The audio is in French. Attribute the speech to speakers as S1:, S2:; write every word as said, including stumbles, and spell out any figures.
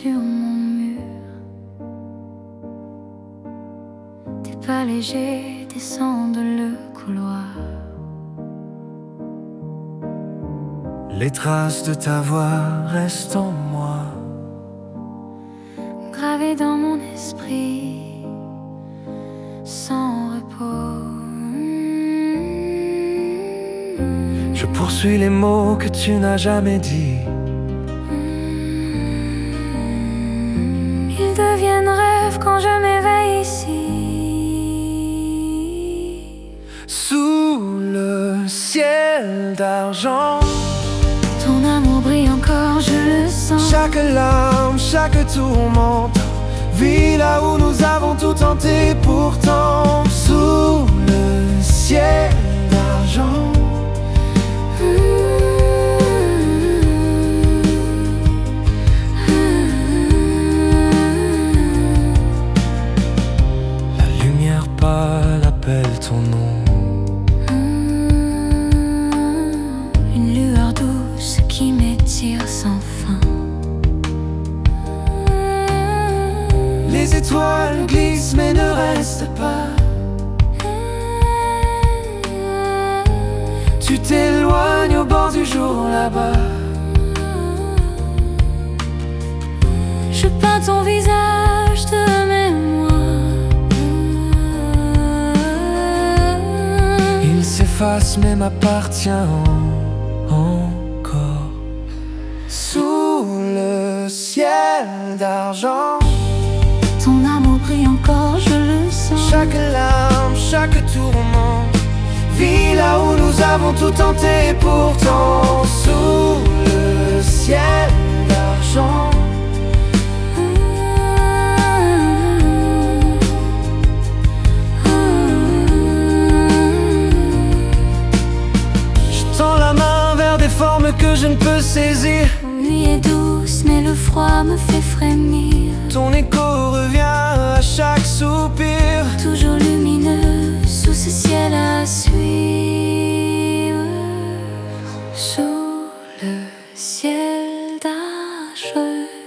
S1: sur mon mur. Tes pas légers descendent le couloir.
S2: Les traces de ta voix restent en moi,
S1: Gravées dans mon esprit, sans repos.
S2: je poursuis les mots que tu n'as jamais dit.
S1: Ils deviennent rêves quand je m'éveille ici.
S2: Sous le ciel d'argent,
S1: Ton amour brille encore, je le sens.
S2: chaque larme, chaque tourmente vit là où nous avons tout tenté. Pourtant, sous le ciel d'argent, la lumière pâle appelle ton nom.
S1: Une lueur douce qui m'étire sans fin.
S2: Les étoiles glissent mais ne restent pas. Tu t'éloignes au bord du jour là-bas.
S1: Je peins ton visage de mémoire.
S2: Il s'efface mais m'appartient encore. Sous le ciel d'argent,
S1: Ton amour brille encore, je le sens.
S2: chaque larme, chaque tourment vit là où nous avons tout tenté. Pourtant, sous le ciel d'argent, je tends la main vers des formes que je ne peux saisir.
S1: La nuit est douce, mais le froid me fait frémir.
S2: Ton écho revient à chaque soupir.
S1: Toujours lumineux sous ce ciel à suivre. Sous le ciel d'argent.